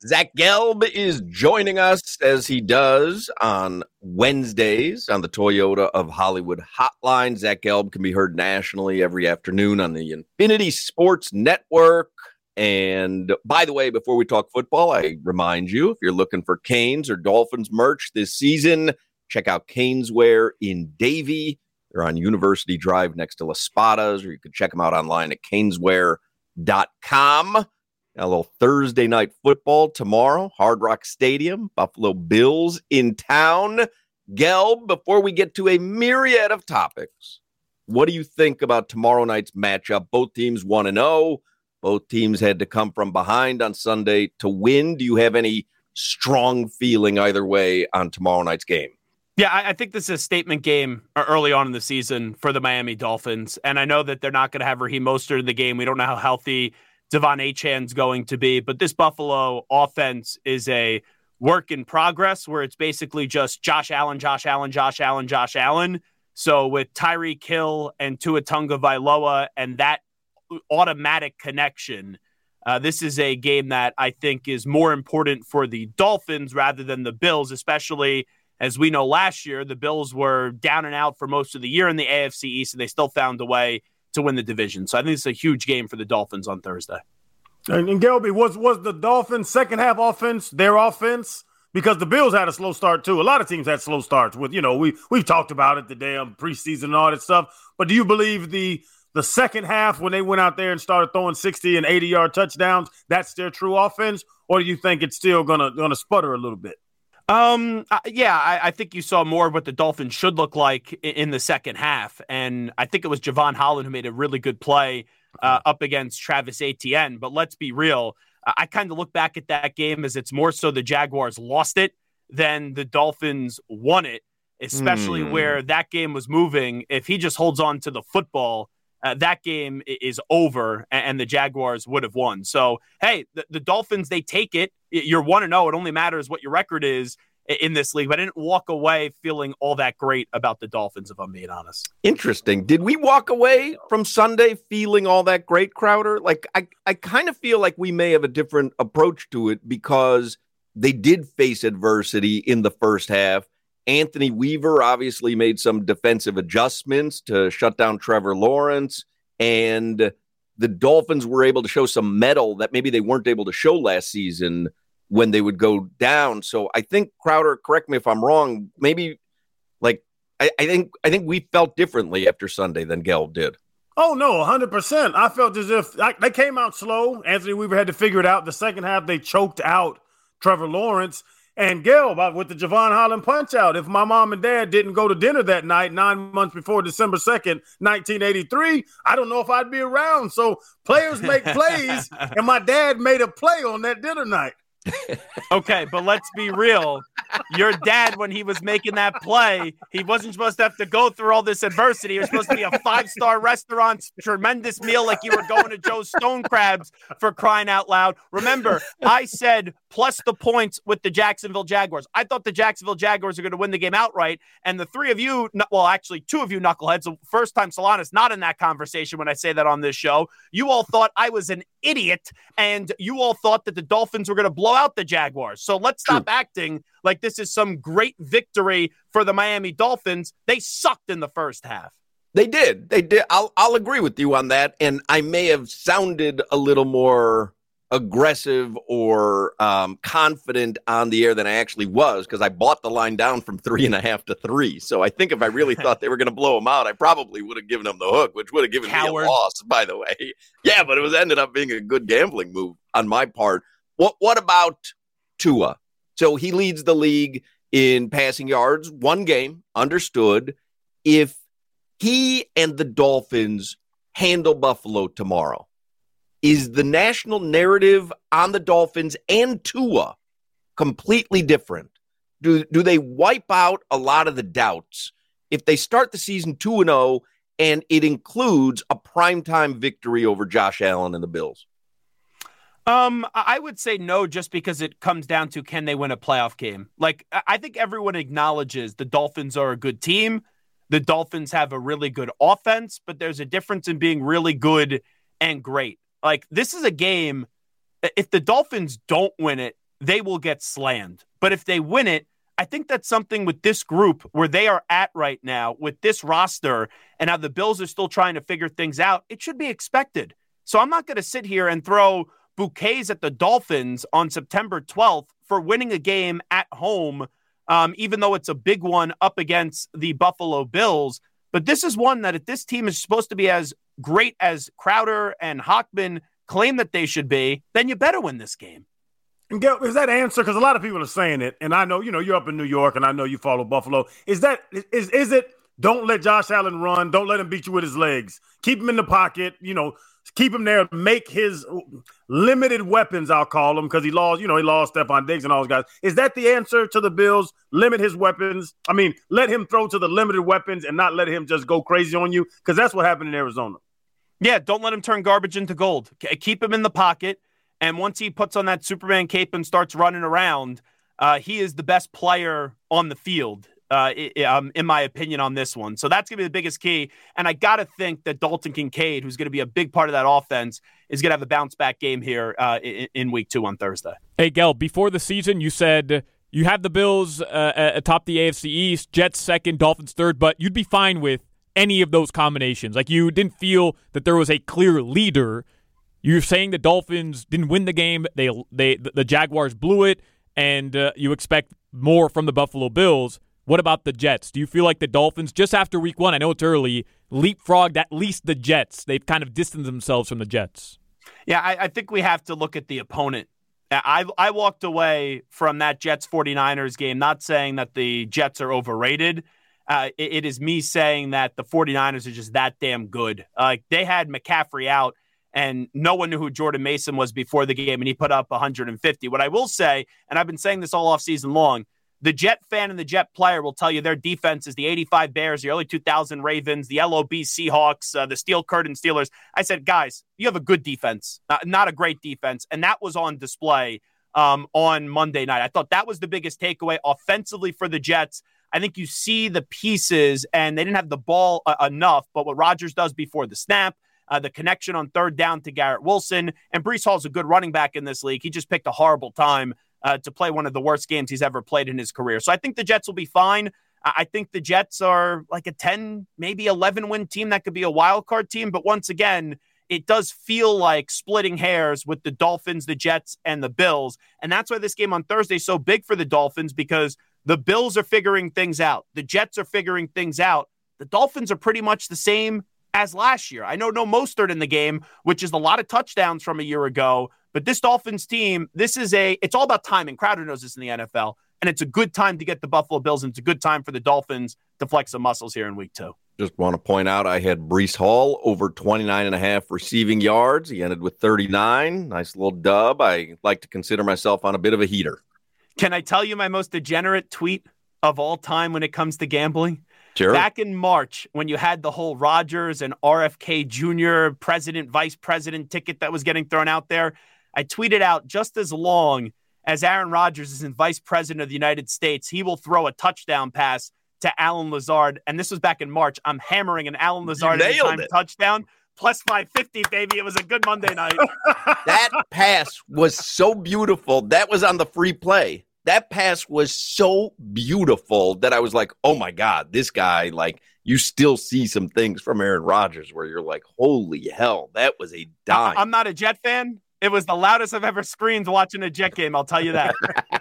Zach Gelb is joining us as he does on Wednesdays on the Toyota of Hollywood hotline. Zach Gelb can be heard nationally every afternoon on the Infinity Sports Network. And by the way, before we talk football, I remind you, if you're looking for Canes or Dolphins merch this season, check out Caneswear in Davie. They're on University Drive next to Las Spadas, or you can check them out online at caneswear.com. A little Thursday night football tomorrow, Hard Rock Stadium, Buffalo Bills in town. Gelb, before we get to a myriad of topics, what do you think about tomorrow night's matchup? Both teams 1-0. Both teams had to come from behind on Sunday to win. Do you have any strong feeling either way on tomorrow night's game? Yeah, I think this is a statement game early on in the season for the Miami Dolphins. And I know that they're not going to have Raheem Mostert in the game. We don't know how healthy Devon Achane's going to be, but this Buffalo offense is a work in progress where it's basically just Josh Allen. So with Tyreek Hill and Tua Tagovailoa and that automatic connection, this is a game that I think is more important for the Dolphins rather than the Bills, especially as we know last year, the Bills were down and out for most of the year in the AFC East, and they still found a way to win the division. So I think it's a huge game for the Dolphins on Thursday. And Gelby, was the Dolphins' second half offense their offense? Because the Bills had a slow start too. A lot of teams had slow starts with, we've talked about it, the damn preseason and all that stuff. But do you believe the second half when they went out there and started throwing 60 and 80-yard touchdowns, that's their true offense? Or do you think it's still gonna sputter a little bit? I think you saw more of what the Dolphins should look like in the second half. And I think it was Javon Holland who made a really good play up against Travis Etienne. But let's be real. I kind of look back at that game as it's more so the Jaguars lost it than the Dolphins won it, especially where that game was moving. If he just holds on to the football, that game is over and the Jaguars would have won. So, hey, the Dolphins, they take it. You're 1-0. It only matters what your record is in this league. But I didn't walk away feeling all that great about the Dolphins, if I'm being honest. Interesting. Did we walk away from Sunday feeling all that great, Crowder? Like, I kind of feel like we may have a different approach to it because they did face adversity in the first half. Anthony Weaver obviously made some defensive adjustments to shut down Trevor Lawrence, and the Dolphins were able to show some mettle that maybe they weren't able to show last season when they would go down. So I think, Crowder, correct me if I'm wrong, maybe I think we felt differently after Sunday than Gelb did. Oh, no, 100%. I felt as if they came out slow. Anthony Weaver had to figure it out. The second half, they choked out Trevor Lawrence. And Gelb, with the Javon Holland punch-out, if my mom and dad didn't go to dinner that night 9 months before December 2nd, 1983, I don't know if I'd be around. So players make plays, and my dad made a play on that dinner night. Okay, but let's be real. Your dad, when he was making that play, he wasn't supposed to have to go through all this adversity. It was supposed to be a 5-star restaurant, tremendous meal like you were going to Joe's Stone Crabs, for crying out loud. Remember, I said plus the points with the Jacksonville Jaguars. I thought the Jacksonville Jaguars are going to win the game outright, and the three of you, well, actually two of you knuckleheads, the first time Solana's not in that conversation when I say that on this show, you all thought I was an idiot, and you all thought that the Dolphins were going to blow out the Jaguars. So let's stop acting like this is some great victory for the Miami Dolphins. They sucked in the first half. They did. I'll agree with you on that. And I may have sounded a little more aggressive or confident on the air than I actually was, because I bought the line down from 3.5 to 3. So I think if I really thought they were going to blow them out, I probably would have given them the hook, which would have given me a loss, by the way. Yeah, but it ended up being a good gambling move on my part. What about Tua? So he leads the league in passing yards, one game, understood. If he and the Dolphins handle Buffalo tomorrow, is the national narrative on the Dolphins and Tua completely different? Do they wipe out a lot of the doubts if they start the season 2-0 and it includes a primetime victory over Josh Allen and the Bills? I would say no, just because it comes down to, can they win a playoff game? Like, I think everyone acknowledges the Dolphins are a good team. The Dolphins have a really good offense, but there's a difference in being really good and great. Like, this is a game, if the Dolphins don't win it, they will get slammed. But if they win it, I think that's something with this group where they are at right now with this roster and how the Bills are still trying to figure things out. It should be expected. So I'm not going to sit here and throw bouquets at the Dolphins on September 12th for winning a game at home, even though it's a big one up against the Buffalo Bills. But this is one that if this team is supposed to be as great as Crowder and Hockman claim that they should be, then you better win this game. And Gail, is that answer? Because a lot of people are saying it, and I know, you're up in New York, and I know you follow Buffalo. Is it don't let Josh Allen run, don't let him beat you with his legs, keep him in the pocket, keep him there, make his limited weapons, I'll call them, because he lost Stephon Diggs and all those guys. Is that the answer to the Bills? Limit his weapons? I mean, let him throw to the limited weapons and not let him just go crazy on you, because that's what happened in Arizona. Yeah, don't let him turn garbage into gold. Keep him in the pocket. And once he puts on that Superman cape and starts running around, he is the best player on the field, in my opinion, on this one. So that's going to be the biggest key. And I got to think that Dalton Kincaid, who's going to be a big part of that offense, is going to have a bounce-back game here in Week 2 on Thursday. Hey, Gel, before the season, you said you have the Bills atop the AFC East, Jets second, Dolphins third, but you'd be fine with any of those combinations. Like, you didn't feel that there was a clear leader. You're saying the Dolphins didn't win the game. The Jaguars blew it, and you expect more from the Buffalo Bills. What about the Jets? Do you feel like the Dolphins, just after Week 1, I know it's early, leapfrogged at least the Jets? They've kind of distanced themselves from the Jets. Yeah, I think we have to look at the opponent. I walked away from that Jets 49ers game not saying that the Jets are overrated. It is me saying that the 49ers are just that damn good. They had McCaffrey out, and no one knew who Jordan Mason was before the game, and he put up 150. What I will say, and I've been saying this all offseason long, the Jet fan and the Jet player will tell you their defense is the 85 Bears, the early 2000 Ravens, the LOB Seahawks, the Steel Curtain Steelers. I said, guys, you have a good defense, not a great defense, and that was on display on Monday night. I thought that was the biggest takeaway offensively for the Jets. I think you see the pieces, and they didn't have the ball enough, but what Rodgers does before the snap, the connection on third down to Garrett Wilson, and Breece Hall's a good running back in this league. He just picked a horrible time to play one of the worst games he's ever played in his career. So I think the Jets will be fine. I think the Jets are like a 10, maybe 11-win team that could be a wild card team. But once again, it does feel like splitting hairs with the Dolphins, the Jets, and the Bills. And that's why this game on Thursday is so big for the Dolphins, because the Bills are figuring things out. The Jets are figuring things out. The Dolphins are pretty much the same as last year. I know no Mostert in the game, which is a lot of touchdowns from a year ago, but this Dolphins team, it's all about timing. Crowder knows this in the NFL, and it's a good time to get the Buffalo Bills, and it's a good time for the Dolphins to flex some muscles here in Week 2. Just want to point out I had Breece Hall over 29.5 receiving yards. He ended with 39. Nice little dub. I like to consider myself on a bit of a heater. Can I tell you my most degenerate tweet of all time when it comes to gambling? Sure. Back in March, when you had the whole Rodgers and RFK Jr. president, vice president ticket that was getting thrown out there, I tweeted out, just as long as Aaron Rodgers is in vice president of the United States, he will throw a touchdown pass to Allen Lazard. And this was back in March. I'm hammering an Allen Lazard anytime touchdown. Plus 550, baby. It was a good Monday night. That pass was so beautiful. That was on the free play. That pass was so beautiful that I was like, oh, my God, this guy, like, you still see some things from Aaron Rodgers where you're like, holy hell, that was a dime. I'm not a Jet fan. It was the loudest I've ever screamed watching a Jet game, I'll tell you that.